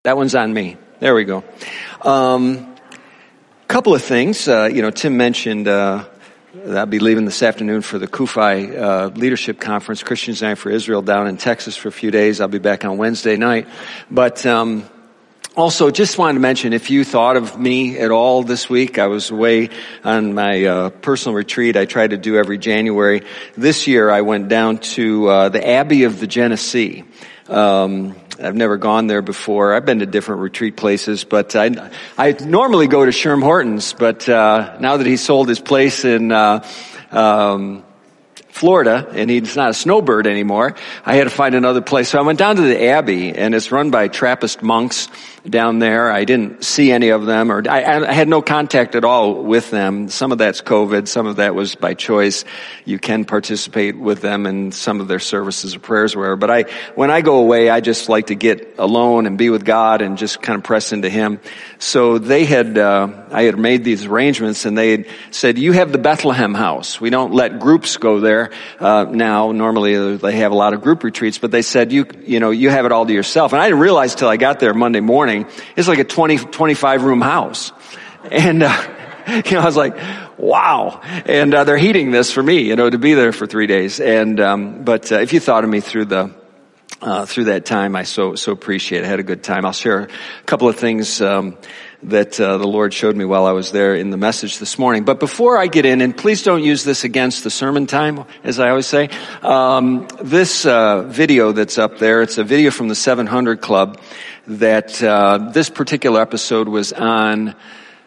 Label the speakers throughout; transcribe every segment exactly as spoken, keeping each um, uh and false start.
Speaker 1: That one's on me. There we go. Um, couple of things. Uh, you know, Tim mentioned uh, that I'll be leaving this afternoon for the Kufi uh, Leadership Conference, Christian Design for Israel, down in Texas for a few days. I'll be back on Wednesday night. But um, also, just wanted to mention, if you thought of me at all this week, I was away on my uh, personal retreat I try to do every January. This year, I went down to uh, the Abbey of the Genesee. Um, I've never gone there before. I've been to different retreat places, but I, I normally go to Sherm Hortons, but, uh, now that he sold his place in, uh, um, Florida, and he's not a snowbird anymore, I had to find another place. So I went down to the Abbey, and it's run by Trappist monks down there. I didn't see any of them, or I, I had no contact at all with them. Some of that's COVID, some of that was by choice. You can participate with them in some of their services or prayers or whatever. But I, when I go away, I just like to get alone and be with God and just kind of press into Him. So they had, uh, I had made these arrangements, and they had said, you have the Bethlehem House. We don't let groups go there. Uh, now, normally they have a lot of group retreats, but they said, you, you know, you have it all to yourself. And I didn't realize till I got there Monday morning, it's like a twenty, twenty-five room house. And, uh, you know, I was like, wow. And, uh, they're heating this for me, you know, to be there for three days. And, um, but, uh, if you thought of me through the, uh, through that time, I so, so appreciate it. I had a good time. I'll share a couple of things, um, that uh, the Lord showed me while I was there in the message this morning. But before I get in, and please don't use this against the sermon time, as I always say, um, this uh, video that's up there, it's a video from the seven hundred Club that uh, this particular episode was on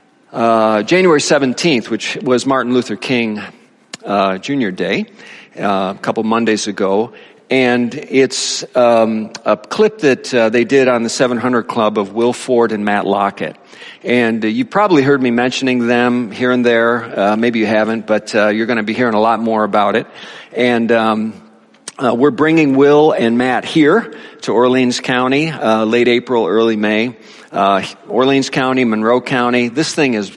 Speaker 1: uh, January seventeenth, which was Martin Luther King uh, Junior Day, uh, a couple Mondays ago. And it's um, a clip that uh, they did on the seven hundred Club of Will Ford and Matt Lockett. And uh, you probably heard me mentioning them here and there. Uh, maybe you haven't, but uh, you're going to be hearing a lot more about it. And um, uh, we're bringing Will and Matt here to Orleans County, uh, late April, early May. Uh, Orleans County, Monroe County. This thing is,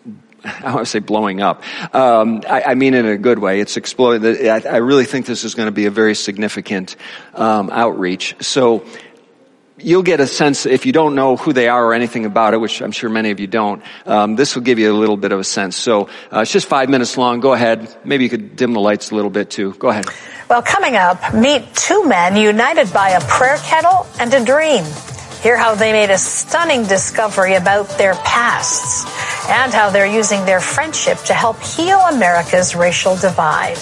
Speaker 1: I want to say blowing up. Um, I, I mean it in a good way. It's exploding. I, I really think this is going to be a very significant um, outreach. So you'll get a sense, if you don't know who they are or anything about it, which I'm sure many of you don't, um, this will give you a little bit of a sense. So uh, it's just five minutes long. Go ahead. Maybe you could dim the lights a little bit too. Go ahead.
Speaker 2: Well, coming up, meet two men united by a prayer kettle and a dream. Hear how they made a stunning discovery about their pasts and how they're using their friendship to help heal America's racial divide.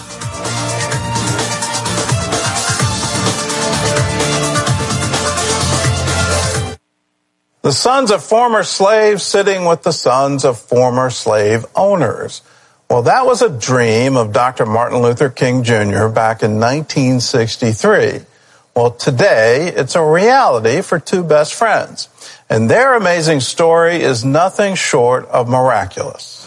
Speaker 3: The sons of former slaves sitting with the sons of former slave owners. Well, that was a dream of Doctor Martin Luther King Junior back in nineteen sixty-three. Well, today, it's a reality for two best friends. And their amazing story is nothing short of miraculous.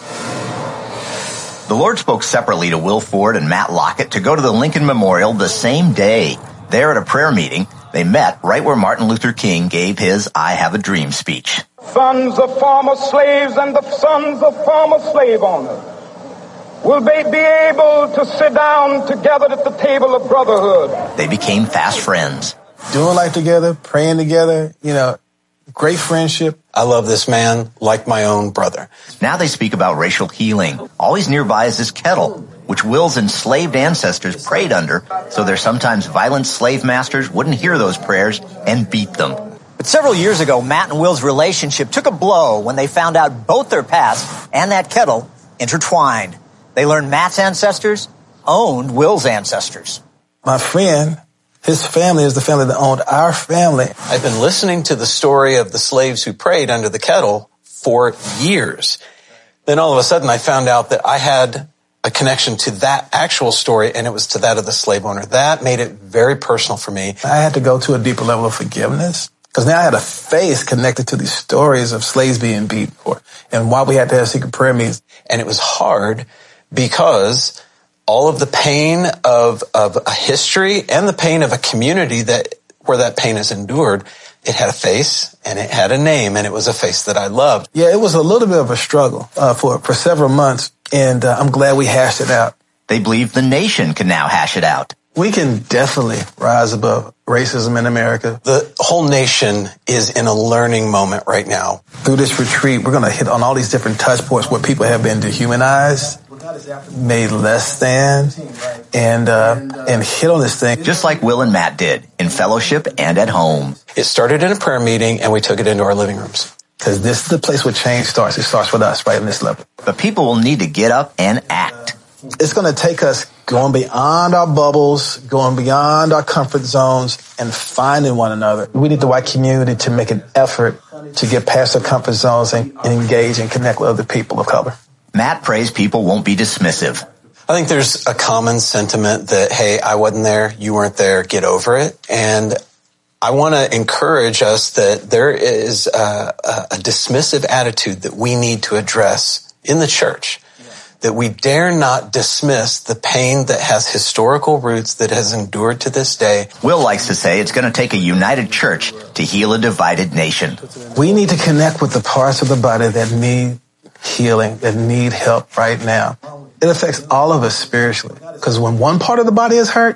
Speaker 4: The Lord spoke separately to Will Ford and Matt Lockett to go to the Lincoln Memorial the same day. There at a prayer meeting, they met right where Martin Luther King gave his I Have a Dream speech.
Speaker 5: Sons of former slaves and the sons of former slave owners will they be able to sit down together at the table of brotherhood.
Speaker 4: They became fast friends.
Speaker 6: Doing life together, praying together, you know, great friendship.
Speaker 7: I love this man like my own brother.
Speaker 4: Now they speak about racial healing. Always nearby is this kettle, which Will's enslaved ancestors prayed under, so their sometimes violent slave masters wouldn't hear those prayers and beat them.
Speaker 8: But several years ago, Matt and Will's relationship took a blow when they found out both their pasts and that kettle intertwined. They learned Matt's ancestors owned Will's ancestors.
Speaker 6: My friend, his family is the family that owned our family.
Speaker 7: I've been listening to the story of the slaves who prayed under the kettle for years. Then all of a sudden I found out that I had a connection to that actual story, and it was to that of the slave owner. That made it very personal for me.
Speaker 6: I had to go to a deeper level of forgiveness because now I had a faith connected to these stories of slaves being beaten for, and why we had to have secret prayer meetings.
Speaker 7: And it was hard because all of the pain of, of a history and the pain of a community that where that pain is endured, it had a face and it had a name, and it was a face that I loved.
Speaker 6: Yeah, it was a little bit of a struggle uh, for, for several months, and uh, I'm glad we hashed it out.
Speaker 4: They believe the nation can now hash it out.
Speaker 6: We can definitely rise above racism in America.
Speaker 7: The whole nation is in a learning moment right now.
Speaker 6: Through this retreat, we're going to hit on all these different touch points where people have been dehumanized, made less than, and uh, and hit on this thing.
Speaker 4: Just like Will and Matt did, in fellowship and at home.
Speaker 7: It started in a prayer meeting, and we took it into our living rooms.
Speaker 6: Because this is the place where change starts. It starts with us right on this level.
Speaker 4: But people will need to get up and act.
Speaker 6: It's going to take us going beyond our bubbles, going beyond our comfort zones, and finding one another. We need the white community to make an effort to get past our comfort zones and, and engage and connect with other people of color.
Speaker 4: Matt prays people won't be dismissive.
Speaker 7: I think there's a common sentiment that, hey, I wasn't there, you weren't there, get over it. And I want to encourage us that there is a, a dismissive attitude that we need to address in the church. That we dare not dismiss the pain that has historical roots that has endured to this day.
Speaker 4: Will likes to say it's going to take a united church to heal a divided nation.
Speaker 6: We need to connect with the parts of the body that need healing, that need help right now. It affects all of us spiritually. Because when one part of the body is hurt,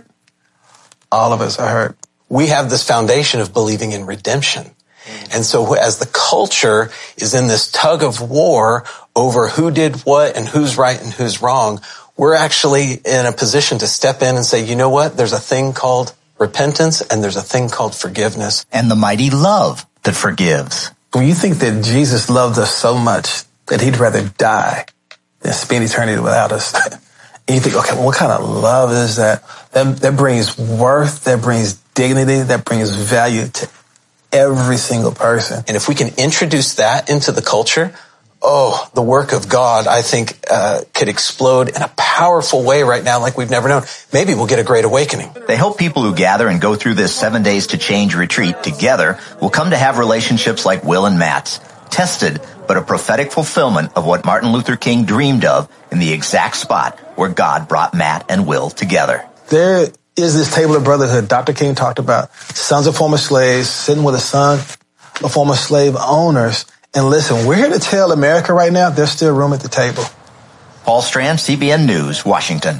Speaker 6: all of us are hurt.
Speaker 7: We have this foundation of believing in redemption. And so as the culture is in this tug of war over who did what and who's right and who's wrong, we're actually in a position to step in and say, you know what? There's a thing called repentance and there's a thing called forgiveness.
Speaker 4: And the mighty love that forgives.
Speaker 6: When you think that Jesus loved us so much that he'd rather die than spend eternity without us, and you think, okay, well, what kind of love is that? That, that brings worth, that brings dignity, that brings value to every single person.
Speaker 7: And if we can introduce that into the culture, oh, the work of God, I think, uh, could explode in a powerful way right now like we've never known. Maybe we'll get a great awakening.
Speaker 4: They hope people who gather and go through this seven days to change retreat together will come to have relationships like Will and Matt's, tested but a prophetic fulfillment of what Martin Luther King dreamed of in the exact spot where God brought Matt and Will together.
Speaker 6: There is this table of brotherhood Doctor King talked about. Sons of former slaves sitting with a son of former slave owners. And listen, we're here to tell America right now there's still room at the table.
Speaker 4: Paul Strand, C B N News, Washington.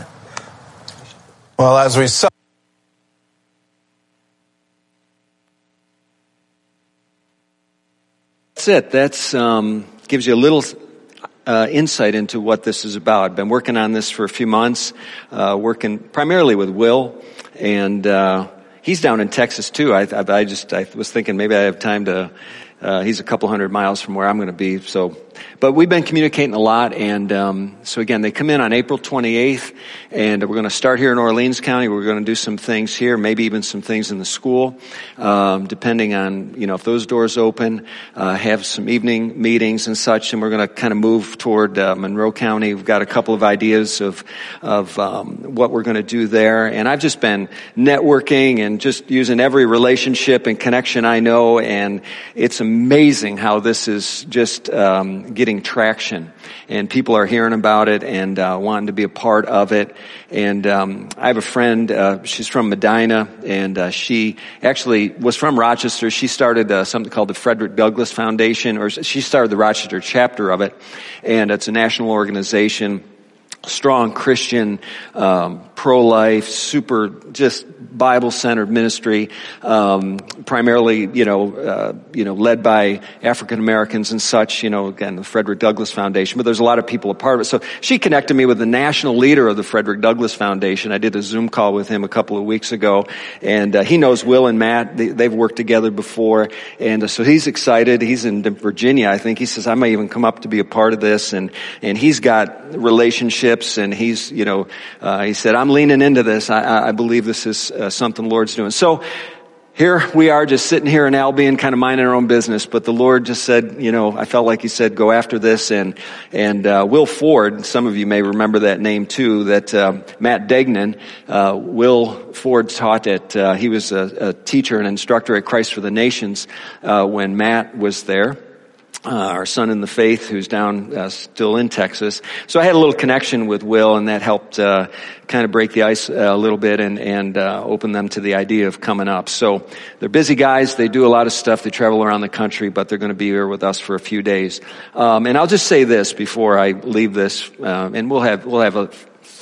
Speaker 3: Well, as we saw.
Speaker 1: That's it. That's um, gives you a little uh, insight into what this is about. I've been working on this for a few months, uh, working primarily with Will, and uh, he's down in Texas too. I, I, I just I was thinking maybe I have time to. Uh, he's a couple hundred miles from where I'm going to be. So, but we've been communicating a lot. And, um, so again, they come in on April twenty-eighth and we're going to start here in Orleans County. We're going to do some things here, maybe even some things in the school, um, depending on, you know, if those doors open, uh, have some evening meetings and such. And we're going to kind of move toward, uh, Monroe County. We've got a couple of ideas of, of, um, what we're going to do there. And I've just been networking and just using every relationship and connection I know. And it's amazing how this is just um, getting traction, and people are hearing about it and uh, wanting to be a part of it. And um, I have a friend, uh, she's from Medina, and uh, she actually was from Rochester. She started uh, something called the Frederick Douglass Foundation, or she started the Rochester chapter of it, and it's a national organization. Strong Christian, um, pro-life, super just Bible-centered ministry, um, primarily, you know, uh, you know, led by African Americans and such. You know, again, the Frederick Douglass Foundation. But there's a lot of people a part of it. So she connected me with the national leader of the Frederick Douglass Foundation. I did a Zoom call with him a couple of weeks ago, and uh, he knows Will and Matt. They, they've worked together before, and uh, so he's excited. He's in Virginia, I think. He says I might even come up to be a part of this, and and he's got relationships. And he's, you know, uh, he said, I'm leaning into this. I, I believe this is uh, something the Lord's doing. So here we are just sitting here in Albion, kind of minding our own business. But the Lord just said, you know, I felt like he said, go after this. And, and, uh, Will Ford, some of you may remember that name too, that, uh, Matt Degnan, uh, Will Ford taught at, uh, he was a, a teacher and instructor at Christ for the Nations, uh, when Matt was there. Uh, our son in the faith who's down uh, still in Texas. So I had a little connection with Will, and that helped uh, kind of break the ice a little bit and, and uh, open them to the idea of coming up. So they're busy guys. They do a lot of stuff. They travel around the country, but they're going to be here with us for a few days. Um, and I'll just say this before I leave this, um, and we'll have we'll have a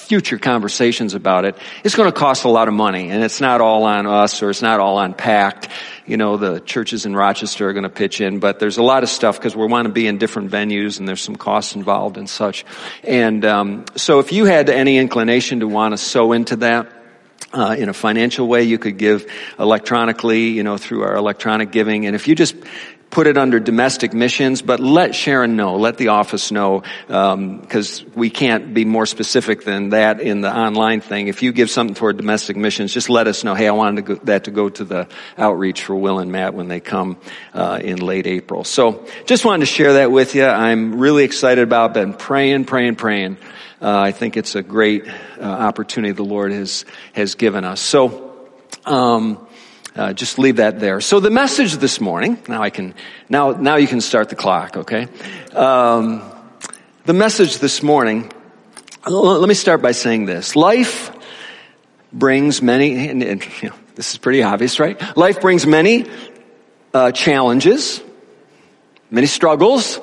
Speaker 1: future conversations about it, it's going to cost a lot of money, and it's not all on us, or it's not all on PACT. You know, the churches in Rochester are going to pitch in, but there's a lot of stuff because we want to be in different venues, and there's some costs involved and such. And um, so if you had any inclination to want to sow into that, Uh, in a financial way, you could give electronically, you know, through our electronic giving. And if you just put it under domestic missions, but let Sharon know, let the office know, because um, we can't be more specific than that in the online thing. If you give something toward domestic missions, just let us know, hey, I wanted to go, that to go to the outreach for Will and Matt when they come uh, in late April. So just wanted to share that with you. I'm really excited about it. Been praying, praying, praying. Uh, I think it's a great uh, opportunity the Lord has has given us. So um, uh, just leave that there. So the message this morning. Now I can now now you can start the clock. Okay. Um, the message this morning. Let me start by saying this: life brings many. And, and, you know, this is pretty obvious, right? Life brings many uh, challenges, many struggles,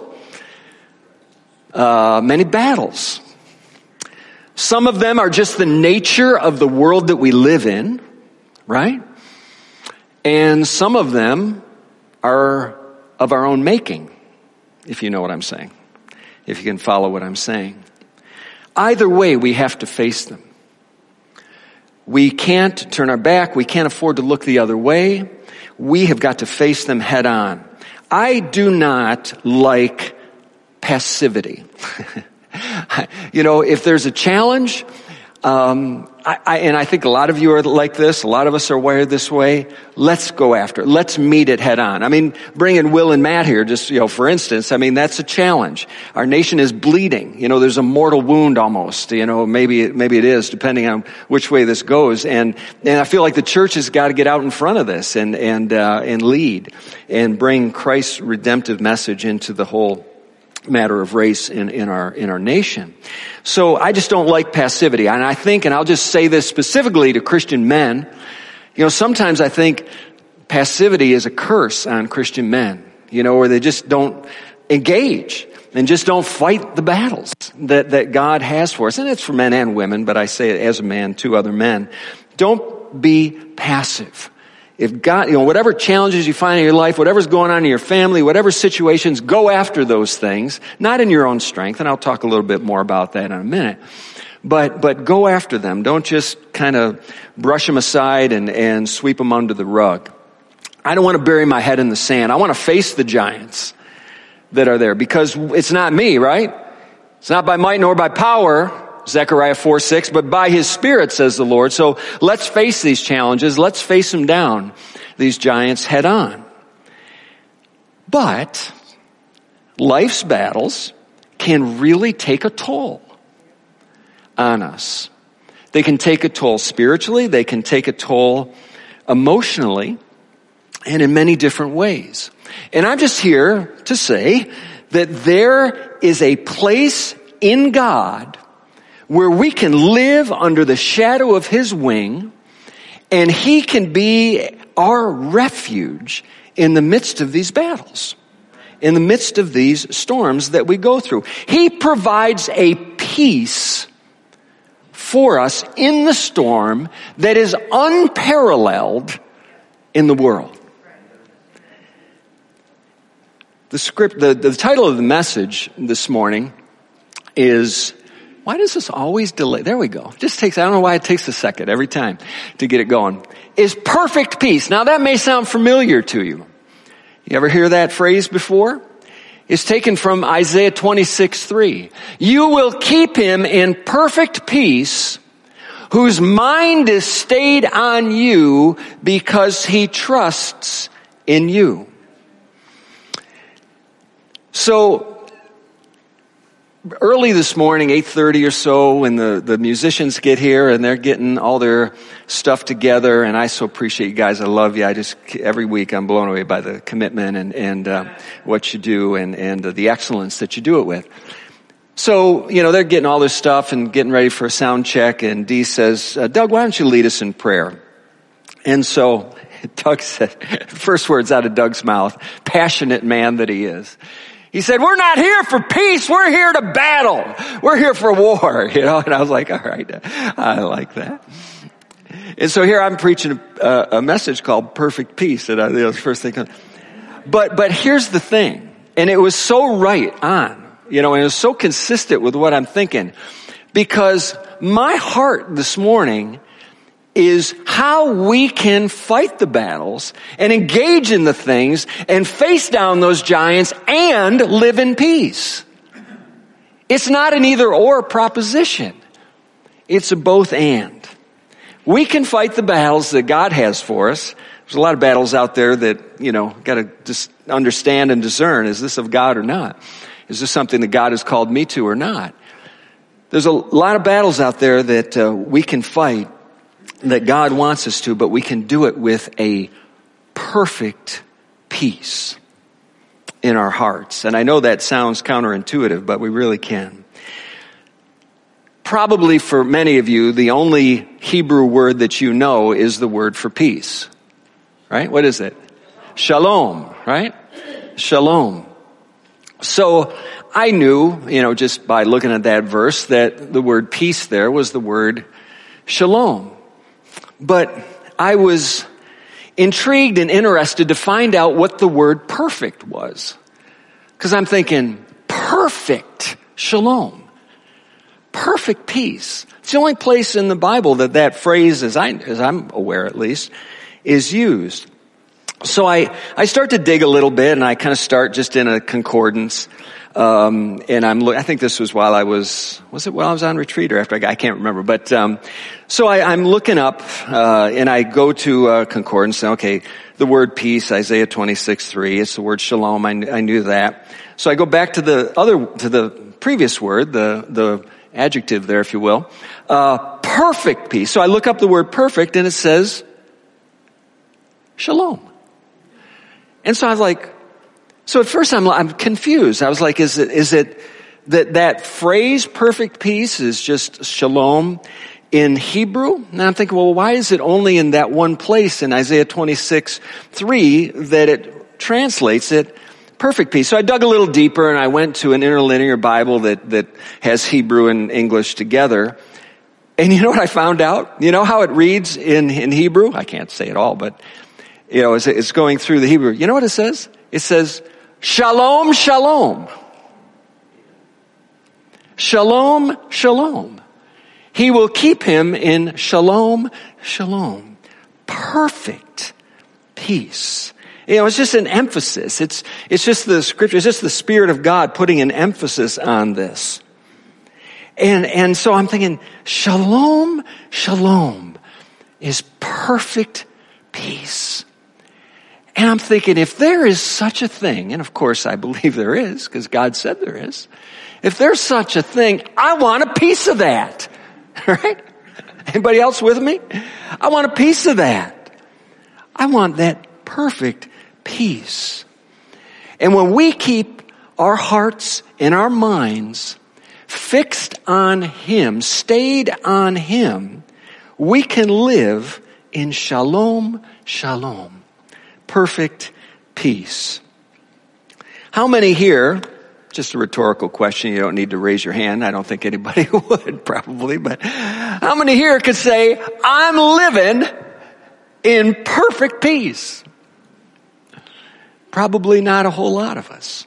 Speaker 1: uh, many battles. Some of them are just the nature of the world that we live in, right? And some of them are of our own making, if you know what I'm saying, if you can follow what I'm saying. Either way, we have to face them. We can't turn our back. We can't afford to look the other way. We have got to face them head on. I do not like passivity. You know, if there's a challenge, um, I, I, and I think a lot of you are like this, a lot of us are wired this way, let's go after it. Let's meet it head on. I mean, bringing Will and Matt here, just, you know, for instance, I mean, that's a challenge. Our nation is bleeding. You know, there's a mortal wound almost, you know, maybe, maybe it is, depending on which way this goes. And, and I feel like the church has got to get out in front of this and, and, uh, and lead and bring Christ's redemptive message into the whole matter of race in, in our, in our nation. So I just don't like passivity. And I think, and I'll just say this specifically to Christian men, you know, sometimes I think passivity is a curse on Christian men, you know, where they just don't engage and just don't fight the battles that, that God has for us. And it's for men and women, but I say it as a man to other men. Don't be passive. If God, you know, whatever challenges you find in your life, whatever's going on in your family, whatever situations, go after those things, not in your own strength. And I'll talk a little bit more about that in a minute. But, but go after them. Don't just kind of brush them aside and, and sweep them under the rug. I don't want to bury my head in the sand. I want to face the giants that are there, because it's not me, right? It's not by might nor by power, Zechariah four six, but by his Spirit, says the Lord. So let's face these challenges. Let's face them down, these giants, head on. But life's battles can really take a toll on us. They can take a toll spiritually. They can take a toll emotionally, and in many different ways. And I'm just here to say that there is a place in God where we can live under the shadow of his wing, and he can be our refuge in the midst of these battles, in the midst of these storms that we go through. He provides a peace for us in the storm that is unparalleled in the world. The script, the, the title of the message this morning is, why does this always delay? There we go. Just takes, I don't know why it takes a second every time to get it going. Is perfect peace. Now that may sound familiar to you. You ever hear that phrase before? It's taken from Isaiah twenty-six three. You will keep him in perfect peace whose mind is stayed on you because he trusts in you. So, early this morning, eight thirty or so, when the, the musicians get here and they're getting all their stuff together, and I so appreciate you guys. I love you. I just, every week I'm blown away by the commitment and, and uh, what you do and, and uh, the excellence that you do it with. So, you know, they're getting all their stuff and getting ready for a sound check, and Dee says, uh, Doug, why don't you lead us in prayer? And so Doug said, first words out of Doug's mouth, passionate man that he is. He said, we're not here for peace. We're here to battle. We're here for war, you know. And I was like, all right, I like that. And so here I'm preaching a, a message called Perfect Peace. And I, you know, the first thing. But, but here's the thing. And it was so right on, you know, and it was so consistent with what I'm thinking. Because my heart this morning is how we can fight the battles and engage in the things and face down those giants and live in peace. It's not an either or proposition. It's a both and. We can fight the battles that God has for us. There's a lot of battles out there that, you know, got to just understand and discern. Is this of God or not? Is this something that God has called me to or not? There's a lot of battles out there that uh, we can fight that God wants us to, but we can do it with a perfect peace in our hearts. And I know that sounds counterintuitive, but we really can. Probably for many of you, the only Hebrew word that you know is the word for peace. Right? What is it? Shalom, right? Shalom. So I knew, you know, just by looking at that verse, that the word peace there was the word shalom. But I was intrigued and interested to find out what the word perfect was. Because I'm thinking, perfect shalom. Perfect peace. It's the only place in the Bible that that phrase, as, I, as I'm aware at least, is used. So I, I start to dig a little bit, and I kind of start just in a concordance. Um, and I'm, I think this was while I was, was it while I was on retreat or after I got, I can't remember. But, um, so I, I'm looking up, uh, and I go to, uh, concordance. Okay, the word peace, Isaiah twenty-six three. It's the word shalom. I, I knew that. So I go back to the other, to the previous word, the, the adjective there, if you will. Uh, perfect peace. So I look up the word perfect, and it says shalom. And so I was like, so at first I'm, I'm confused. I was like, is it, is it that that phrase perfect peace is just shalom in Hebrew? And I'm thinking, well, why is it only in that one place in Isaiah twenty-six three that it translates it perfect peace? So I dug a little deeper, and I went to an interlinear Bible that, that has Hebrew and English together. And you know what I found out? You know how it reads in, in Hebrew? I can't say it all, but you know, it's, it's going through the Hebrew. You know what it says? It says, shalom, shalom. Shalom, shalom. He will keep him in shalom, shalom. Perfect peace. You know, it's just an emphasis. It's, it's just the scripture. It's just the Spirit of God putting an emphasis on this. And, and so I'm thinking, shalom, shalom is perfect peace. And I'm thinking, if there is such a thing, and of course I believe there is, because God said there is. If there's such a thing, I want a piece of that. Right? Anybody else with me? I want a piece of that. I want that perfect peace. And when we keep our hearts and our minds fixed on Him, stayed on Him, we can live in shalom, shalom. Perfect peace. How many here, just a rhetorical question, you don't need to raise your hand. I don't think anybody would probably, but how many here could say, I'm living in perfect peace? Probably not a whole lot of us.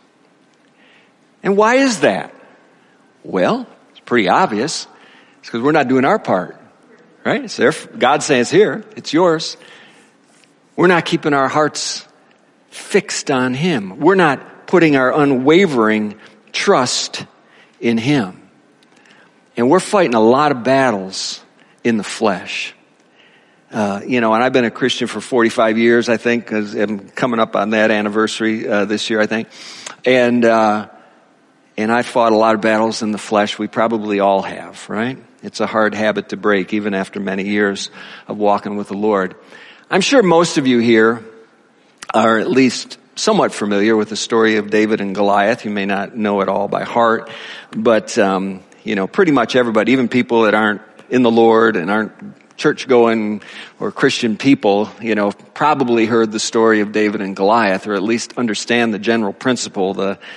Speaker 1: And why is that? Well, it's pretty obvious. It's because we're not doing our part, right? It's there. God's saying it's here. It's yours. We're not keeping our hearts fixed on Him. We're not putting our unwavering trust in Him. And we're fighting a lot of battles in the flesh. Uh, you know, and I've been a Christian for forty-five years, I think, because I'm coming up on that anniversary uh, this year, I think. And, uh, and I fought a lot of battles in the flesh. We probably all have, right? It's a hard habit to break, even after many years of walking with the Lord. I'm sure most of you here are at least somewhat familiar with the story of David and Goliath. You may not know it all by heart, but, um, you know, pretty much everybody, even people that aren't in the Lord and aren't church-going or Christian people, you know, probably heard the story of David and Goliath, or at least understand the general principle, the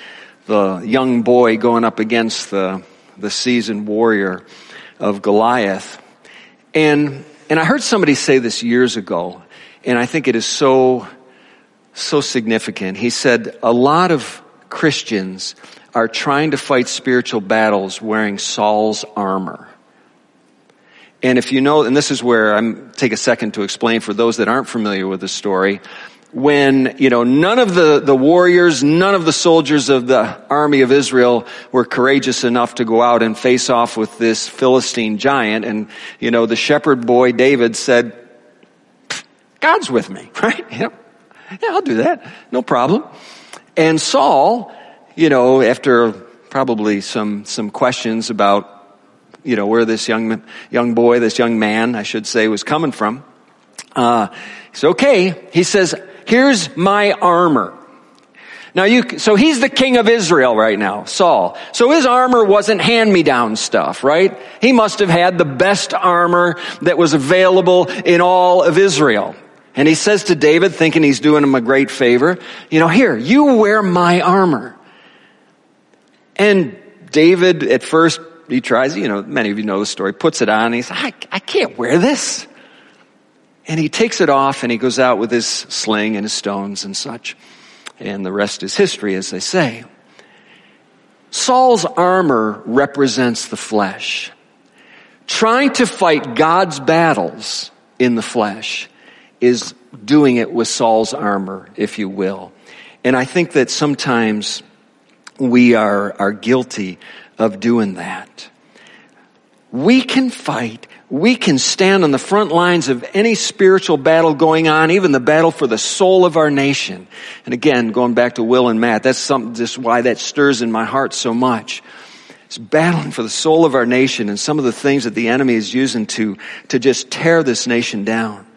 Speaker 1: the young boy going up against the, the seasoned warrior of Goliath. And, and I heard somebody say this years ago, and I think it is so, so significant. He said, a lot of Christians are trying to fight spiritual battles wearing Saul's armor. And if you know, and this is where I'm take a second to explain for those that aren't familiar with the story, when, you know, none of the, the warriors, none of the soldiers of the army of Israel were courageous enough to go out and face off with this Philistine giant. And, you know, the shepherd boy David said, God's with me, right? Yeah, yeah, I'll do that. No problem. And Saul, you know, after probably some, some questions about, you know, where this young, young boy, this young man, I should say, was coming from, uh, he's okay. He says, here's my armor. Now you, so he's the king of Israel right now, Saul. So his armor wasn't hand-me-down stuff, right? He must have had the best armor that was available in all of Israel. And he says to David, thinking he's doing him a great favor, you know, here, you wear my armor. And David, at first, he tries, you know, many of you know the story, puts it on, and he's like, I, I can't wear this. And he takes it off, and he goes out with his sling and his stones and such. And the rest is history, as they say. Saul's armor represents the flesh. Trying to fight God's battles in the flesh is doing it with Saul's armor, if you will. And I think that sometimes we are, are guilty of doing that. We can fight. We can stand on the front lines of any spiritual battle going on, even the battle for the soul of our nation. And again, going back to Will and Matt, that's something, just why that stirs in my heart so much. It's battling for the soul of our nation and some of the things that the enemy is using to, to just tear this nation down.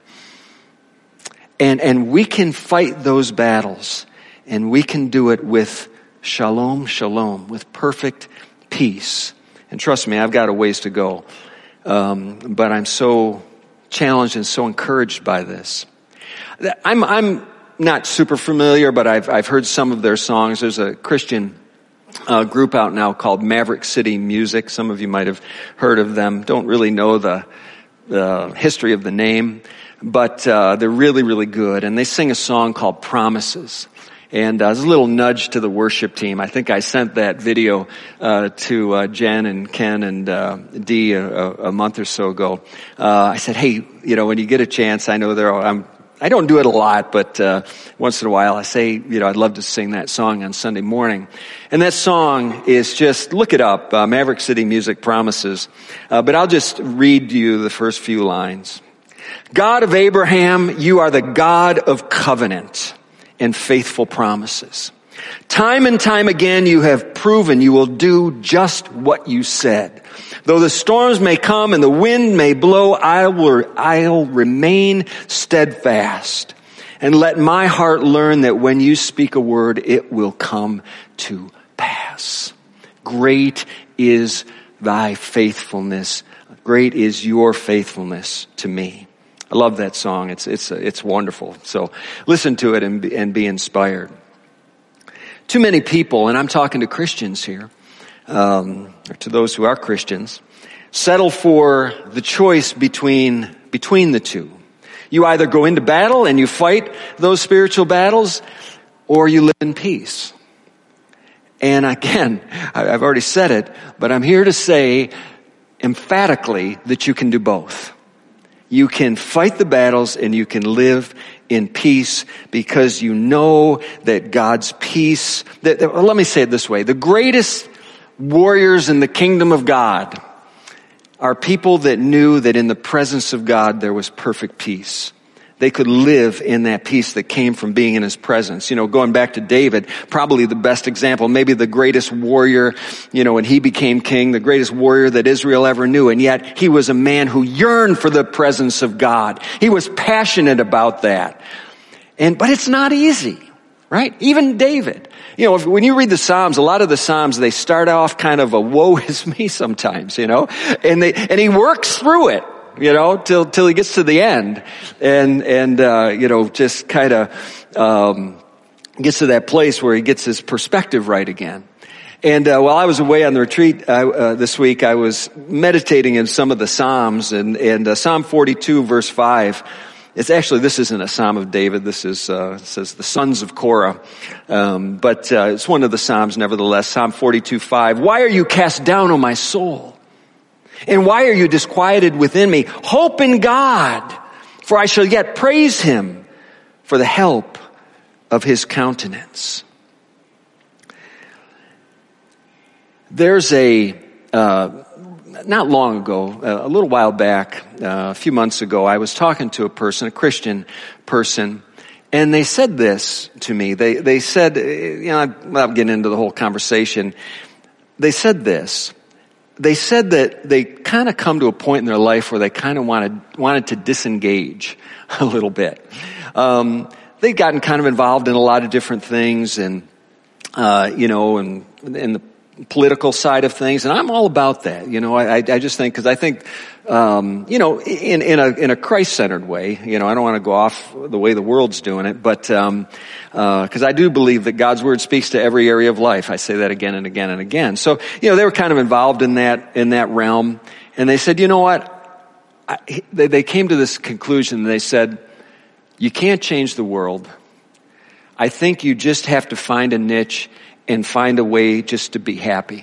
Speaker 1: And, and we can fight those battles, and we can do it with shalom, shalom, with perfect peace. And trust me, I've got a ways to go. Um, but I'm so challenged and so encouraged by this. I'm, I'm not super familiar, but I've, I've heard some of their songs. There's a Christian uh, group out now called Maverick City Music. Some of you might have heard of them. Don't really know the, the history of the name, but uh, they're really, really good. And they sing a song called Promises. And uh, there's a little nudge to the worship team. I think I sent that video uh, to uh, Jen and Ken and uh, Dee a, a month or so ago. Uh, I said, hey, you know, when you get a chance, I know there are, I'm, I don't do it a lot, but uh, once in a while I say, you know, I'd love to sing that song on Sunday morning. And that song is just, look it up, uh, Maverick City Music, Promises. Uh, but I'll just read you the first few lines. God of Abraham, you are the God of covenant and faithful promises. Time and time again you have proven you will do just what you said. Though the storms may come and the wind may blow, I will, I'll remain steadfast. And let my heart learn that when you speak a word, it will come to pass. Great is thy faithfulness. Great is your faithfulness to me. I love that song. It's it's it's wonderful. So listen to it and be, and be inspired. Too many people, and I'm talking to Christians here, um, or to those who are Christians, settle for the choice between between the two. You either go into battle and you fight those spiritual battles, or you live in peace. And again, I've already said it, but I'm here to say emphatically that you can do both. You can fight the battles and you can live in peace because you know that God's peace, that, that, well, let me say it this way. The greatest warriors in the kingdom of God are people that knew that in the presence of God there was perfect peace. They could live in that peace that came from being in his presence. You know, going back to David, probably the best example, maybe the greatest warrior, you know, when he became king, the greatest warrior that Israel ever knew. And yet he was a man who yearned for the presence of God. He was passionate about that. And, but it's not easy, right? Even David. You know, if, when you read the Psalms, a lot of the Psalms, they start off kind of a woe is me sometimes, you know, and they, and he works through it. You know, till, till he gets to the end and, and, uh, you know, just kind of, um, gets to that place where he gets his perspective right again. And uh, while I was away on the retreat uh, uh, this week, I was meditating in some of the Psalms, and, and uh, Psalm forty-two, verse five. It's actually, this isn't a Psalm of David. This is, uh, it says the sons of Korah. Um, but uh, it's one of the Psalms nevertheless. Psalm forty-two, five. Why are you cast down, O my soul? And why are you disquieted within me? Hope in God, for I shall yet praise him for the help of his countenance. There's a, uh, not long ago, uh, a little while back, uh, a few months ago, I was talking to a person, a Christian person, and they said this to me. They, they said, you know, without getting into the whole conversation, they said this. They said that they kind of come to a point in their life where they kind of wanted, wanted to disengage a little bit. Um, they'd gotten kind of involved in a lot of different things, and, uh, you know, and, in the political side of things, and I'm all about that. You know, I, I just think, because I think, um, you know, in, in a in a Christ-centered way. You know, I don't want to go off the way the world's doing it, but um, uh, because I do believe that God's word speaks to every area of life. I say that again and again and again. So, you know, they were kind of involved in that in that realm, and they said, you know what? I, they, they came to this conclusion. They said, you can't change the world. I think you just have to find a niche and find a way just to be happy.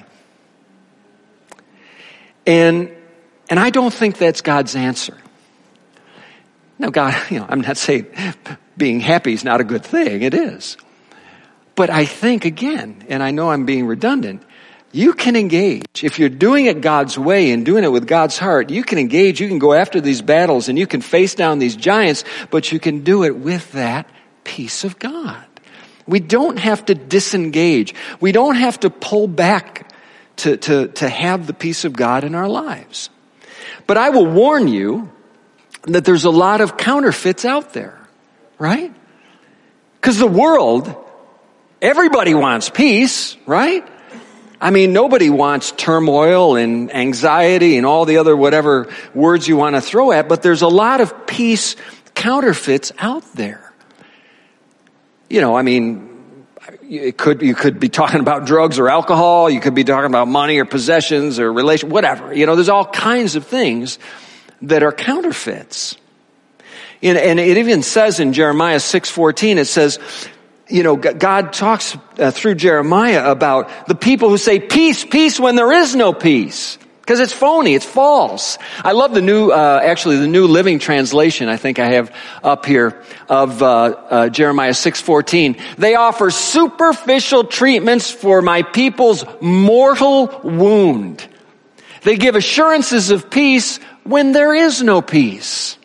Speaker 1: And, and I don't think that's God's answer. Now, God, you know, I'm not saying being happy is not a good thing. It is. But I think, again, and I know I'm being redundant, you can engage. If you're doing it God's way and doing it with God's heart, you can engage, you can go after these battles, and you can face down these giants, but you can do it with that peace of God. We don't have to disengage. We don't have to pull back to, to, to have the peace of God in our lives. But I will warn you that there's a lot of counterfeits out there, right? Because the world, everybody wants peace, right? I mean, nobody wants turmoil and anxiety and all the other whatever words you want to throw at, but there's a lot of peace counterfeits out there. You know, I mean, it could, you could be talking about drugs or alcohol. You could be talking about money or possessions or relation, whatever. You know, there's all kinds of things that are counterfeits. And, and it even says in Jeremiah six fourteen, it says, you know, God talks uh, through Jeremiah about the people who say peace, peace when there is no peace. Because it's phony, it's false. I love the new, uh, actually the New Living Translation, I think I have up here, of uh, uh Jeremiah six fourteen. They offer superficial treatments for my people's mortal wound. They give assurances of peace when there is no peace.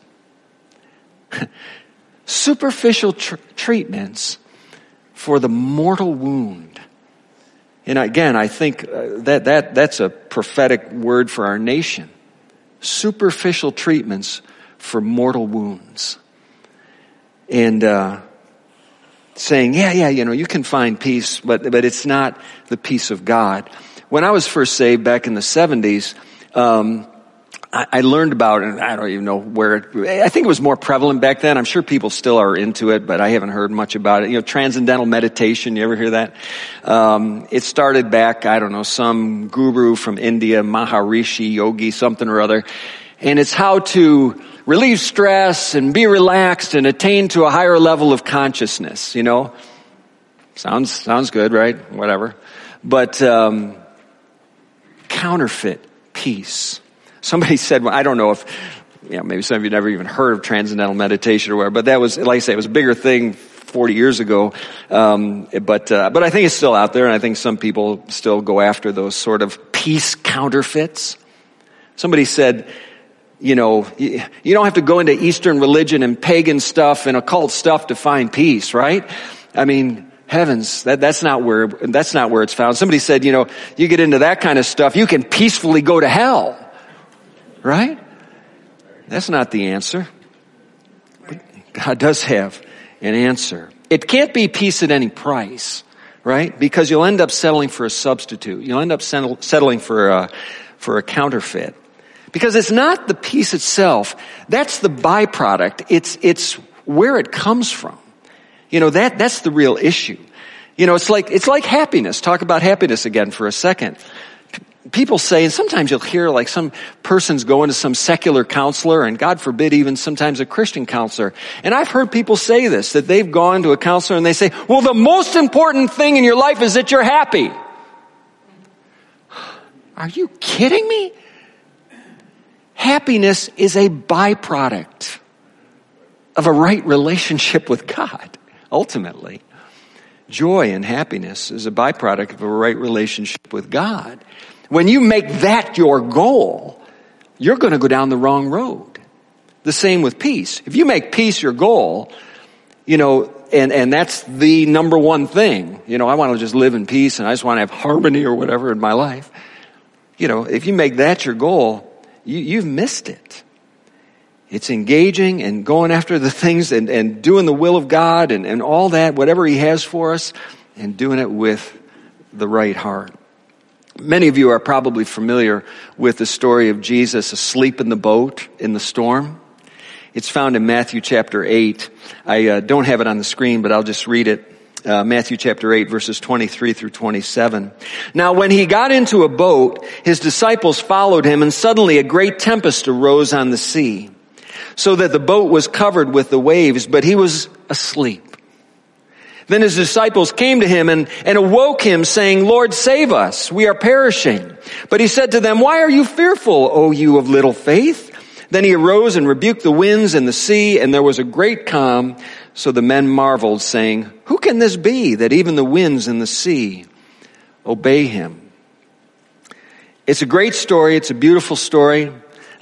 Speaker 1: Superficial tr- treatments for the mortal wound. And again, I think that, that, that's a prophetic word for our nation. Superficial treatments for mortal wounds. And, uh, saying, yeah, yeah, you know, you can find peace, but, but it's not the peace of God. When I was first saved back in the seventies, um, I learned about, and I don't even know where it, I think it was more prevalent back then. I'm sure people still are into it, but I haven't heard much about it. You know, transcendental meditation, you ever hear that? Um, it started back, I don't know, some guru from India, Maharishi, yogi, something or other. And it's how to relieve stress and be relaxed and attain to a higher level of consciousness, you know? Sounds, sounds good, right? Whatever. But, um, counterfeit peace. Somebody said, well, I don't know if, you know, maybe some of you never even heard of transcendental meditation or whatever, but that was, like I say, it was a bigger thing forty years ago. Um, but, uh, but I think it's still out there, and I think some people still go after those sort of peace counterfeits. Somebody said, you know, you, you don't have to go into Eastern religion and pagan stuff and occult stuff to find peace, right? I mean, heavens, that, that's not where, that's not where it's found. Somebody said, you know, you get into that kind of stuff, you can peacefully go to hell. Right? That's not the answer. But God does have an answer. It can't be peace at any price, right? Because you'll end up settling for a substitute. You'll end up settling for a, for a counterfeit. Because it's not the peace itself. That's the byproduct. It's, it's where it comes from. You know, that, that's the real issue. You know, it's like, it's like happiness. Talk about happiness again for a second. People say, and sometimes you'll hear like some person's going to some secular counselor, and God forbid even sometimes a Christian counselor. And I've heard people say this, that they've gone to a counselor and they say, well, the most important thing in your life is that you're happy. Are you kidding me? Happiness is a byproduct of a right relationship with God, ultimately. Joy and happiness is a byproduct of a right relationship with God. When you make that your goal, you're going to go down the wrong road. The same with peace. If you make peace your goal, you know, and, and that's the number one thing, you know, I want to just live in peace and I just want to have harmony or whatever in my life. You know, if you make that your goal, you, you've missed it. It's engaging and going after the things and, and doing the will of God and, and all that, whatever He has for us, and doing it with the right heart. Many of you are probably familiar with the story of Jesus asleep in the boat in the storm. It's found in Matthew chapter eight. I uh, don't have it on the screen, but I'll just read it. Uh, Matthew chapter eight, verses twenty-three through twenty-seven. Now when he got into a boat, his disciples followed him, and suddenly a great tempest arose on the sea, so that the boat was covered with the waves, but he was asleep. Then his disciples came to him and, and awoke him, saying, Lord, save us, we are perishing. But he said to them, why are you fearful, O you of little faith? Then he arose and rebuked the winds and the sea, and there was a great calm. So the men marveled, saying, who can this be, that even the winds and the sea obey him? It's a great story. It's a beautiful story.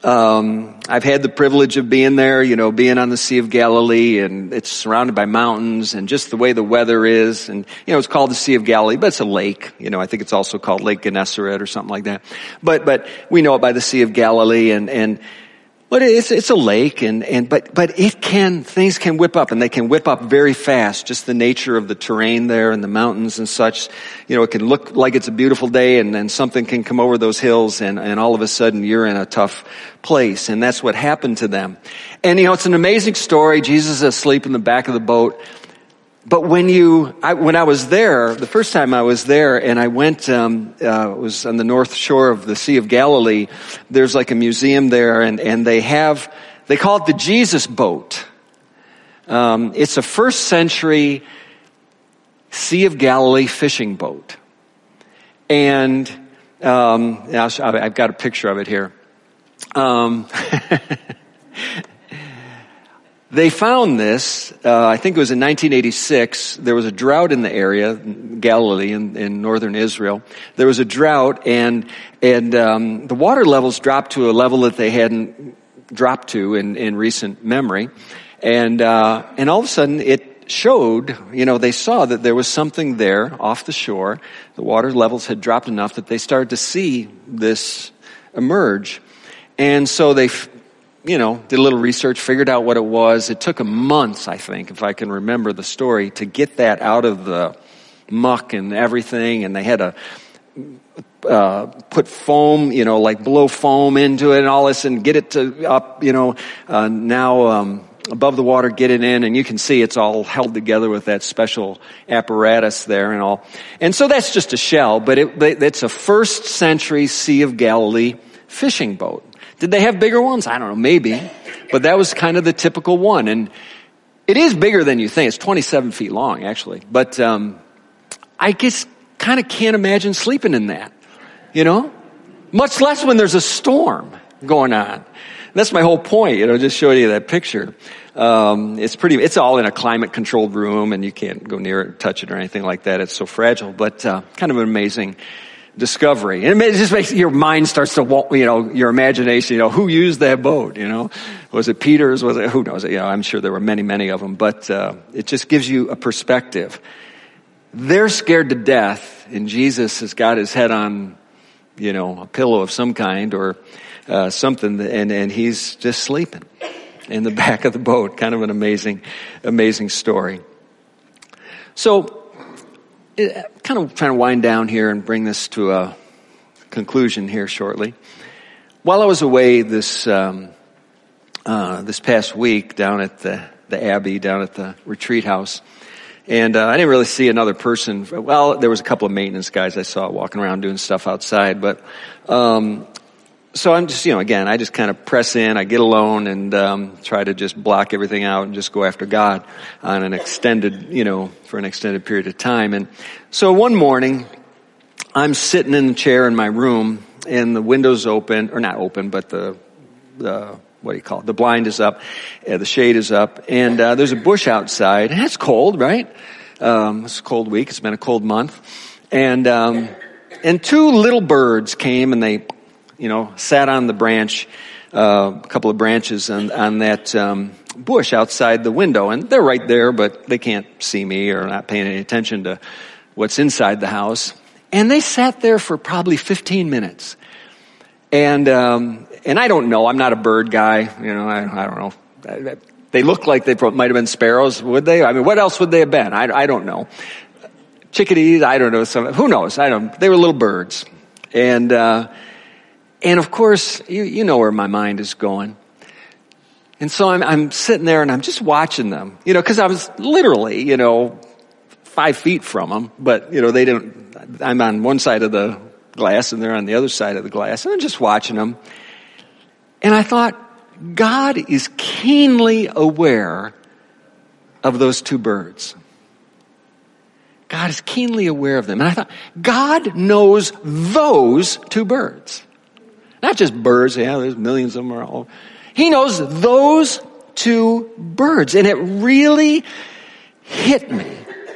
Speaker 1: Um, I've had the privilege of being there, you know, being on the Sea of Galilee, and it's surrounded by mountains, and just the way the weather is, and, you know, it's called the Sea of Galilee, but it's a lake. You know, I think it's also called Lake Gennesaret or something like that. But, but we know it by the Sea of Galilee, and, and, but it's, it's a lake, and, and, but, but it can, things can whip up, and they can whip up very fast, just the nature of the terrain there and the mountains and such. You know, it can look like it's a beautiful day, and then something can come over those hills, and, and all of a sudden you're in a tough place. And that's what happened to them. And, you know, it's an amazing story. Jesus is asleep in the back of the boat. But when you, I, when I was there, the first time I was there, and I went, um, uh, it was on the north shore of the Sea of Galilee. There's like a museum there, and, and they have, they call it the Jesus boat. Um, it's a first century Sea of Galilee fishing boat. And, um, I've got a picture of it here. Um, They found this, uh, I think it was in nineteen eighty-six. There was a drought in the area, Galilee in, in northern Israel. There was a drought, and and um, the water levels dropped to a level that they hadn't dropped to in, in recent memory. And uh, and all of a sudden it showed, you know, they saw that there was something there off the shore. The water levels had dropped enough that they started to see this emerge. And so they, you know, did a little research, figured out what it was. It took them months, I think, if I can remember the story, to get that out of the muck and everything. And they had to uh, put foam, you know, like blow foam into it and all this, and get it to up, you know, uh, now um, above the water, get it in. And you can see it's all held together with that special apparatus there and all. And so that's just a shell, but it, it's a first century Sea of Galilee fishing boat. Did they have bigger ones? I don't know, maybe. But that was kind of the typical one. And it is bigger than you think. It's twenty-seven feet long, actually. But um I just kind of can't imagine sleeping in that, you know? Much less when there's a storm going on. And that's my whole point, you know, just showing you that picture. Um It's pretty, it's all in a climate-controlled room, and you can't go near it, touch it, or anything like that. It's so fragile, but uh kind of an amazing discovery. And it just makes your mind starts to, you know, your imagination, you know, who used that boat, you know? Was it Peter's? Was it, who knows? You know, I'm sure there were many, many of them, but uh it just gives you a perspective. They're scared to death, and Jesus has got his head on, you know, a pillow of some kind or uh something, and, and he's just sleeping in the back of the boat. Kind of an amazing, amazing story. So, kind of trying to wind down here and bring this to a conclusion here shortly. While I was away this um, uh, this past week down at the, the Abbey, down at the retreat house, And uh, I didn't really see another person. Well, there was a couple of maintenance guys I saw walking around doing stuff outside. But um so I'm just, you know, again, I just kind of press in. I get alone and um try to just block everything out and just go after God on an extended, you know, for an extended period of time. And so one morning, I'm sitting in the chair in my room, and the window's open, or not open, but the, the what do you call it? The blind is up, uh, the shade is up, and uh, there's a bush outside, and it's cold, right? Um, it's a cold week. It's been a cold month, and um, and two little birds came, and they, you know, sat on the branch, uh, a couple of branches on, on that um, bush outside the window, and they're right there, but they can't see me or not paying any attention to what's inside the house. And they sat there for probably fifteen minutes. And, um, and I don't know. I'm not a bird guy. You know, I, I don't know. They look like they might have been sparrows, would they? I mean, what else would they have been? I, I don't know. Chickadees, I don't know. Some, who knows? I don't, they were little birds. And, uh, and of course, you, you know where my mind is going. And so I'm, I'm sitting there and I'm just watching them, you know, cause I was literally, you know, five feet from them, but you know, they didn't, I'm on one side of the glass and they're on the other side of the glass, and I'm just watching them. And I thought, God is keenly aware of those two birds. God is keenly aware of them. And I thought, God knows those two birds. Not just birds, yeah, there's millions of them are all. He knows those two birds. And it really hit me.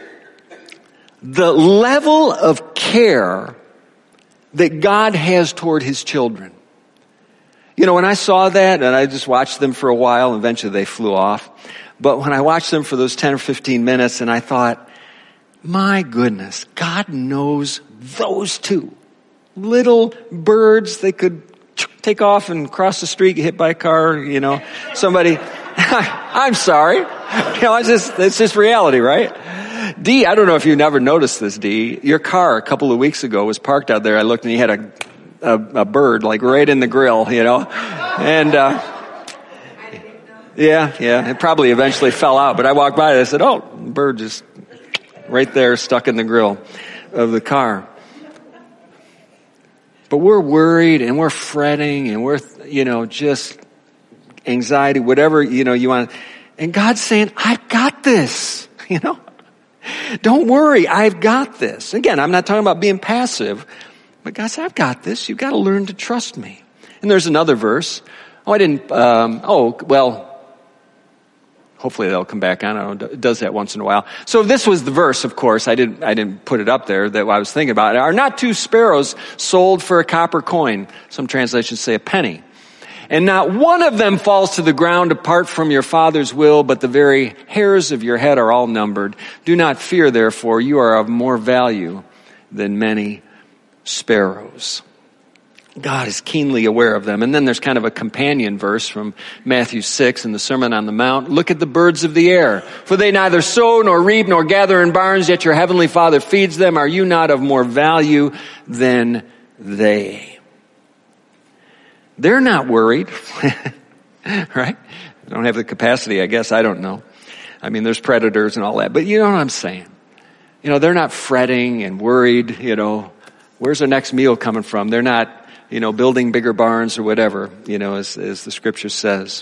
Speaker 1: The level of care that God has toward his children. You know, when I saw that, and I just watched them for a while, and eventually they flew off. But when I watched them for those ten or fifteen minutes, and I thought, my goodness, God knows those two. Little birds, they could take off and cross the street, get hit by a car, you know. Somebody, I'm sorry. You know, it's just, it's just reality, right? Dee, I don't know if you never noticed this, Dee. Your car a couple of weeks ago was parked out there. I looked and you had a, a, a bird like right in the grill, you know. And, uh, yeah, yeah, it probably eventually fell out. But I walked by and I said, oh, the bird just right there stuck in the grill of the car. But we're worried and we're fretting and we're, you know, just anxiety, whatever, you know, you want. And God's saying, I've got this, you know. Don't worry, I've got this. Again, I'm not talking about being passive, but God said, I've got this. You've got to learn to trust me. And there's another verse. Oh, I didn't, um, oh, well, hopefully they'll come back on. I don't know, it does that once in a while. So this was the verse, of course. I didn't, I didn't put it up there that I was thinking about. Are not two sparrows sold for a copper coin? Some translations say a penny. And not one of them falls to the ground apart from your Father's will, but the very hairs of your head are all numbered. Do not fear, therefore, you are of more value than many sparrows. God is keenly aware of them. And then there's kind of a companion verse from Matthew six in the Sermon on the Mount. Look at the birds of the air, for they neither sow nor reap nor gather in barns, yet your heavenly Father feeds them. Are you not of more value than they? They're not worried, right? They don't have the capacity, I guess. I don't know. I mean, there's predators and all that, but you know what I'm saying. You know, they're not fretting and worried, you know, where's their next meal coming from? They're not, you know, building bigger barns or whatever, you know, as, as the scripture says.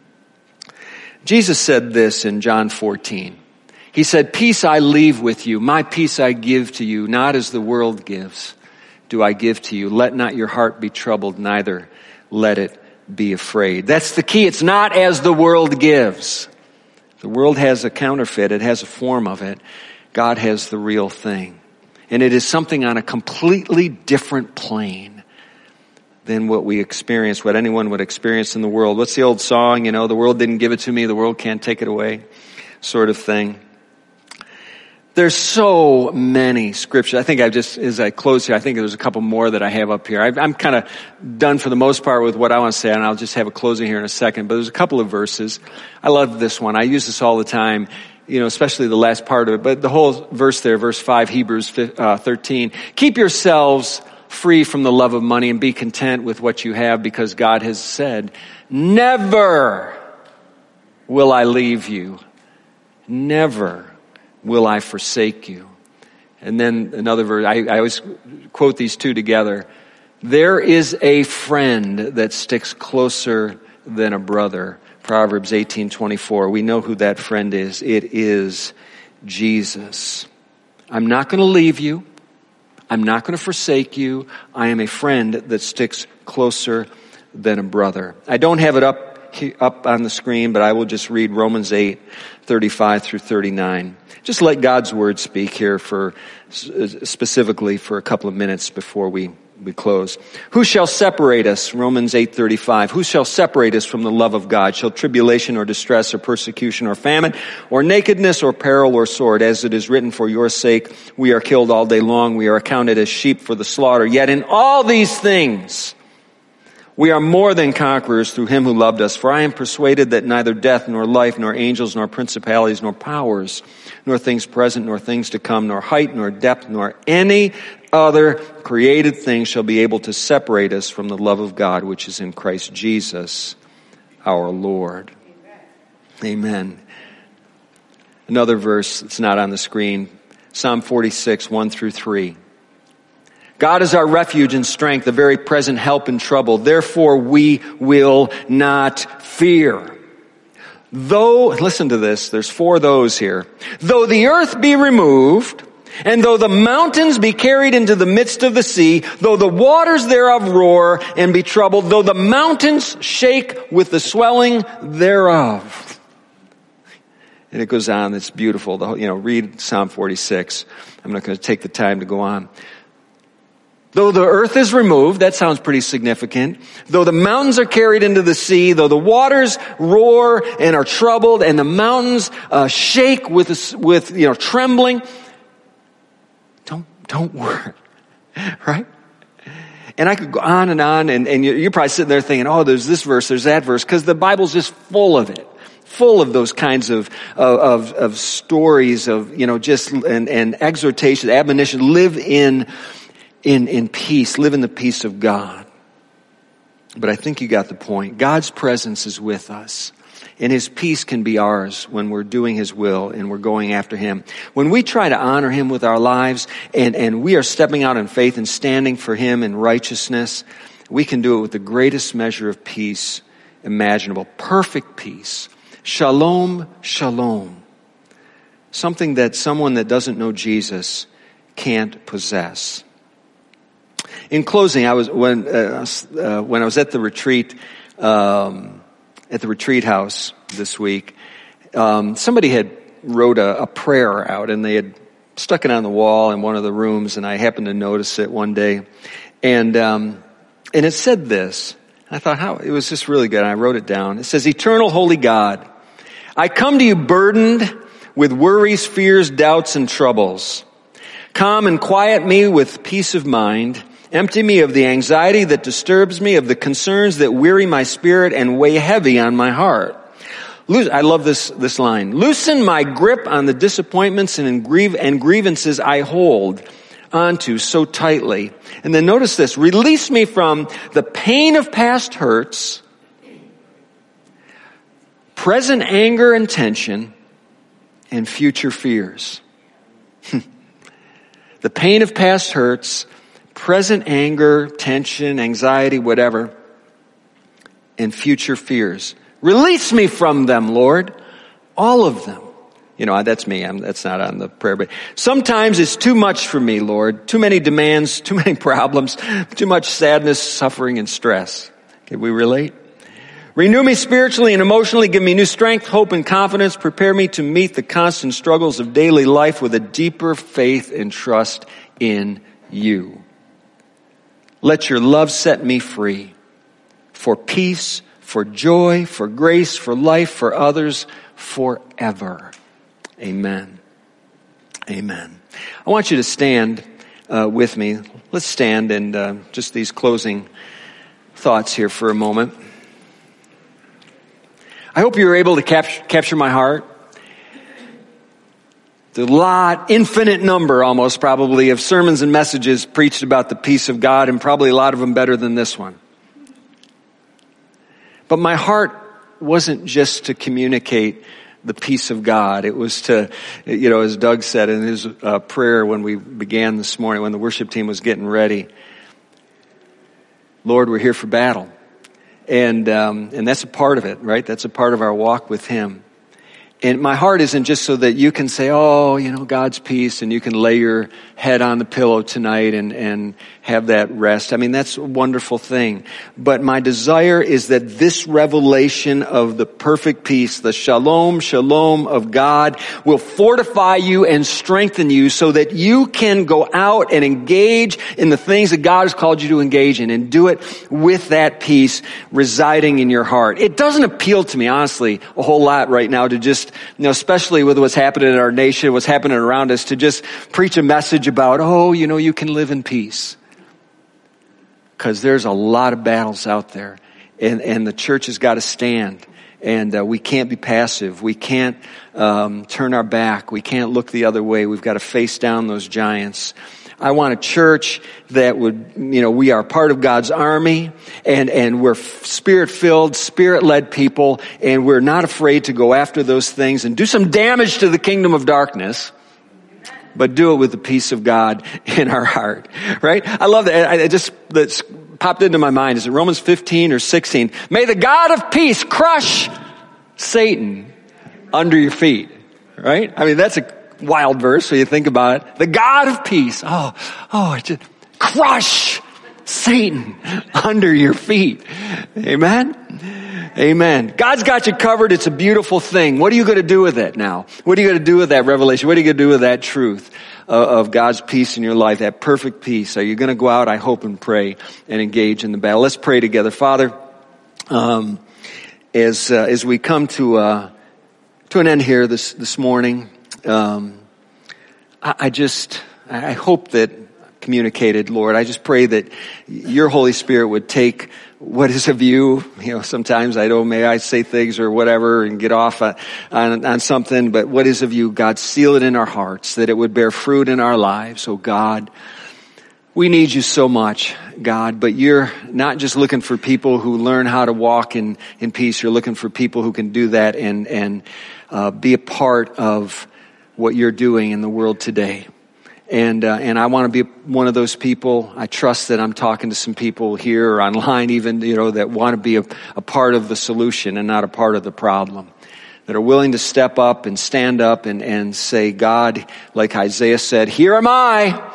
Speaker 1: Jesus said this in John fourteen. He said, peace I leave with you, my peace I give to you, not as the world gives, do I give to you. Let not your heart be troubled, neither let it be afraid. That's the key. It's not as the world gives. The world has a counterfeit. It has a form of it. God has the real thing. And it is something on a completely different plane than what we experience, what anyone would experience in the world. What's the old song? You know, the world didn't give it to me. The world can't take it away, sort of thing. There's so many scriptures. I think I just, as I close here, I think there's a couple more that I have up here. I, I'm kind of done for the most part with what I want to say, and I'll just have a closing here in a second. But there's a couple of verses. I love this one. I use this all the time, you know, especially the last part of it. But the whole verse there, verse five, Hebrews thirteen. Keep yourselves free from the love of money and be content with what you have, because God has said, never will I leave you. Never will I forsake you? And then another verse, I, I always quote these two together. There is a friend that sticks closer than a brother. Proverbs eighteen twenty-four. We know who that friend is. It is Jesus. I'm not going to leave you. I'm not going to forsake you. I am a friend that sticks closer than a brother. I don't have it up up on the screen, but I will just read Romans eight, thirty-five through thirty-nine. Just let God's word speak here for specifically for a couple of minutes before we we close. Who shall separate us? Romans eight thirty-five. Who shall separate us from the love of God? Shall tribulation or distress or persecution or famine or nakedness or peril or sword? As it is written, for your sake we are killed all day long. We are accounted as sheep for the slaughter. Yet in all these things we are more than conquerors through him who loved us. For I am persuaded that neither death, nor life, nor angels, nor principalities, nor powers, nor things present, nor things to come, nor height, nor depth, nor any other created thing shall be able to separate us from the love of God, which is in Christ Jesus, our Lord. Amen. Amen. Another verse that's not on the screen, Psalm forty-six, one through three. God is our refuge and strength, a very present help in trouble. Therefore we will not fear. Though, listen to this, there's four those here. Though the earth be removed, and though the mountains be carried into the midst of the sea, though the waters thereof roar and be troubled, though the mountains shake with the swelling thereof. And it goes on, it's beautiful. The, you know, read Psalm forty-six. I'm not going to take the time to go on. Though the earth is removed, that sounds pretty significant. Though the mountains are carried into the sea, though the waters roar and are troubled, and the mountains uh, shake with, with, you know, trembling, don't, don't worry, right? And I could go on and on, and, and you're probably sitting there thinking, oh, there's this verse, there's that verse, because the Bible's just full of it. Full of those kinds of, of, of stories of, you know, just, and, and exhortation, admonition, live in In, in peace, live in the peace of God. But I think you got the point. God's presence is with us. And his peace can be ours when we're doing his will and we're going after him. When we try to honor him with our lives and, and we are stepping out in faith and standing for him in righteousness, we can do it with the greatest measure of peace imaginable. Perfect peace. Shalom, shalom. Something that someone that doesn't know Jesus can't possess. In closing, I was when uh, uh, when I was at the retreat um, at the retreat house this week. Um, somebody had wrote a, a prayer out, and they had stuck it on the wall in one of the rooms. And I happened to notice it one day, and um, and it said this. I thought, how it was just really good. And I wrote it down. It says, "Eternal, holy God, I come to you burdened with worries, fears, doubts, and troubles. Calm and quiet me with peace of mind. Empty me of the anxiety that disturbs me, of the concerns that weary my spirit and weigh heavy on my heart." I love this, this line. "Loosen my grip on the disappointments and, and grievances I hold onto so tightly." And then notice this. "Release me from the pain of past hurts, present anger and tension, and future fears." The pain of past hurts, present anger, tension, anxiety, whatever, and future fears. Release me from them, Lord. All of them. You know, that's me. I'm, that's not on the prayer, but sometimes it's too much for me, Lord. Too many demands, too many problems, too much sadness, suffering, and stress. Can we relate? "Renew me spiritually and emotionally. Give me new strength, hope, and confidence. Prepare me to meet the constant struggles of daily life with a deeper faith and trust in you. Let your love set me free for peace, for joy, for grace, for life, for others, forever. Amen. Amen." I want you to stand uh, with me. Let's stand and uh, just these closing thoughts here for a moment. I hope you were able to capture, capture my heart. The lot, infinite number almost probably of sermons and messages preached about the peace of God, and probably a lot of them better than this one. But my heart wasn't just to communicate the peace of God. It was to, you know, as Doug said in his uh, prayer when we began this morning, when the worship team was getting ready, Lord, we're here for battle. And, um, and that's a part of it, right? That's a part of our walk with Him. And my heart isn't just so that you can say, oh, you know, God's peace, and you can lay your head on the pillow tonight and, and have that rest. I mean, that's a wonderful thing. But my desire is that this revelation of the perfect peace, the shalom, shalom of God, will fortify you and strengthen you so that you can go out and engage in the things that God has called you to engage in, and do it with that peace residing in your heart. It doesn't appeal to me, honestly, a whole lot right now to just, you know, especially with what's happening in our nation, what's happening around us, to just preach a message about, oh, you know, you can live in peace. Because there's a lot of battles out there, and, and the church has got to stand, and uh, we can't be passive. We can't um, turn our back. We can't look the other way. We've got to face down those giants. I want a church that would, you know, we are part of God's army, and, and we're Spirit-filled, Spirit-led people, and we're not afraid to go after those things and do some damage to the kingdom of darkness, but do it with the peace of God in our heart, right? I love that. I just, that's popped into my mind. Is it Romans fifteen or sixteen? May the God of peace crush Satan under your feet, right? I mean, that's a wild verse when you think about it. The God of peace. Oh, oh, just crush Satan under your feet. Amen? Amen. God's got you covered. It's a beautiful thing. What are you going to do with it now? What are you going to do with that revelation? What are you going to do with that truth of God's peace in your life, that perfect peace? Are you going to go out, I hope, and pray and engage in the battle? Let's pray together. Father, um, as uh, as we come to uh, to an end here this this morning, um, I, I just I hope that communicated, Lord. I just pray that your Holy Spirit would take what is of you. You know, sometimes I don't, may I say things or whatever and get off on, on, on something, but what is of you, God, seal it in our hearts, that it would bear fruit in our lives. Oh God, we need you so much, God, but you're not just looking for people who learn how to walk in, in peace. You're looking for people who can do that and, and, uh, be a part of what you're doing in the world today. And, uh, and I want to be one of those people. I trust that I'm talking to some people here or online even, you know, that want to be a, a part of the solution and not a part of the problem. That are willing to step up and stand up and, and say, God, like Isaiah said, here am I.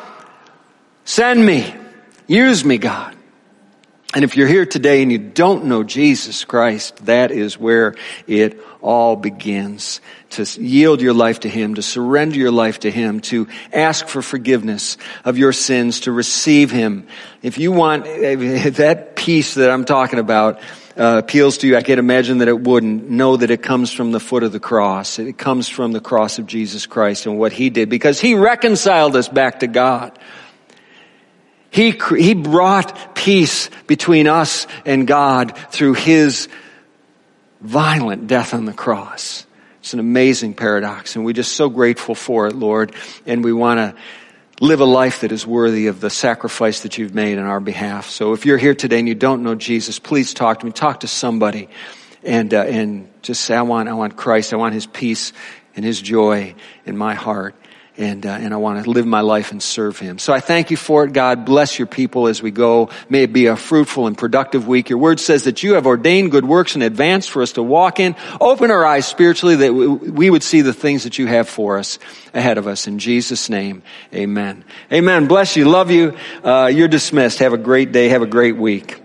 Speaker 1: Send me. Use me, God. And if you're here today and you don't know Jesus Christ, that is where it all begins. To yield your life to Him, to surrender your life to Him, to ask for forgiveness of your sins, to receive Him. If you want that peace that I'm talking about uh, appeals to you, I can't imagine that it wouldn't. Know that it comes from the foot of the cross. It comes from the cross of Jesus Christ and what He did, because He reconciled us back to God. He, he brought peace between us and God through His violent death on the cross. It's an amazing paradox, and we're just so grateful for it, Lord. And we want to live a life that is worthy of the sacrifice that you've made on our behalf. So if you're here today and you don't know Jesus, please talk to me. Talk to somebody, and uh, and just say, I want, I want Christ. I want His peace and His joy in my heart. And, uh, and I want to live my life and serve Him. So I thank you for it. God, bless your people as we go. May it be a fruitful and productive week. Your word says that you have ordained good works in advance for us to walk in. Open our eyes spiritually that we would see the things that you have for us ahead of us. In Jesus' name, amen. Amen. Bless you. Love you. Uh, you're dismissed. Have a great day. Have a great week.